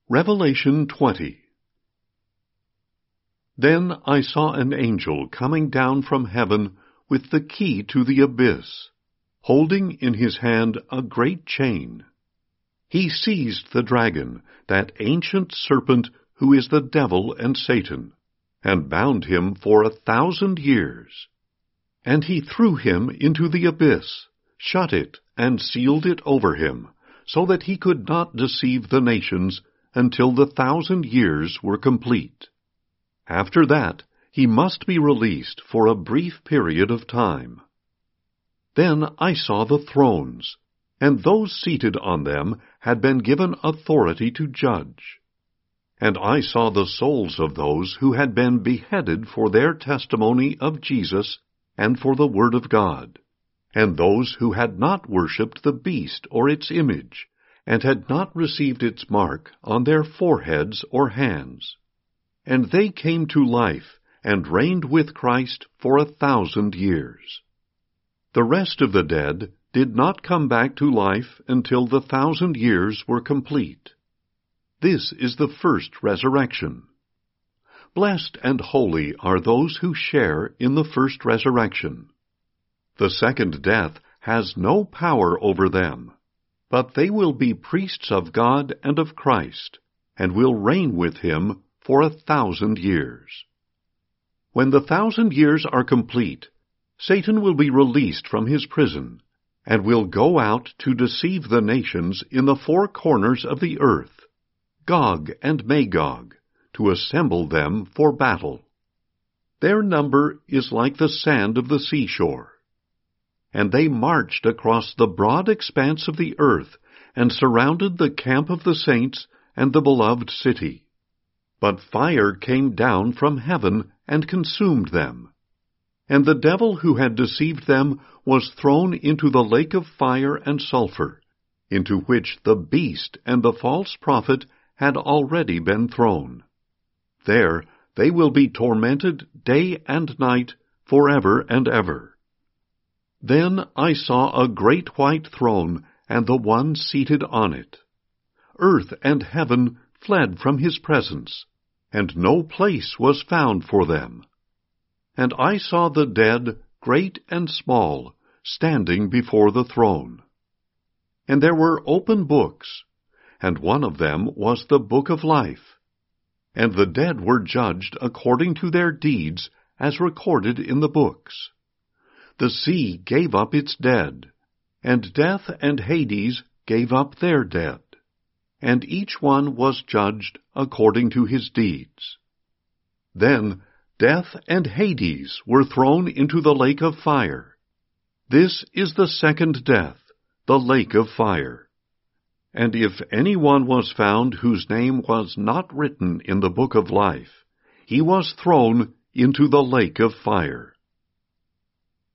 Revelation 20. Then I saw an angel coming down from heaven with the key to the abyss, holding in his hand a great chain. He seized the dragon, that ancient serpent who is the devil and Satan, and bound him for 1,000 years. And he threw him into the abyss, shut it, and sealed it over him, so that he could not deceive the nations until the 1,000 years were complete. After that, he must be released for a brief period of time. Then I saw the thrones, and those seated on them had been given authority to judge. And I saw the souls of those who had been beheaded for their testimony of Jesus and for the word of God, and those who had not worshipped the beast or its image, and had not received its mark on their foreheads or hands. And they came to life, and reigned with Christ for 1,000 years. The rest of the dead did not come back to life until the 1,000 years were complete. This is the first resurrection. Blessed and holy are those who share in the first resurrection. The second death has no power over them, but they will be priests of God and of Christ, and will reign with him for 1,000 years. When the 1,000 years are complete, Satan will be released from his prison, and will go out to deceive the nations in the four corners of the earth, Gog and Magog, to assemble them for battle. Their number is like the sand of the seashore. And they marched across the broad expanse of the earth, and surrounded the camp of the saints and the beloved city. But fire came down from heaven and consumed them. And the devil who had deceived them was thrown into the lake of fire and sulfur, into which the beast and the false prophet had already been thrown. There they will be tormented day and night forever and ever. Then I saw a great white throne, and the one seated on it. Earth and heaven fled from his presence, and no place was found for them. And I saw the dead, great and small, standing before the throne. And there were open books, and one of them was the book of life. And the dead were judged according to their deeds, as recorded in the books. The sea gave up its dead, and death and Hades gave up their dead, and each one was judged according to his deeds. Then death and Hades were thrown into the lake of fire. This is the second death, the lake of fire. And if anyone was found whose name was not written in the book of life, he was thrown into the lake of fire.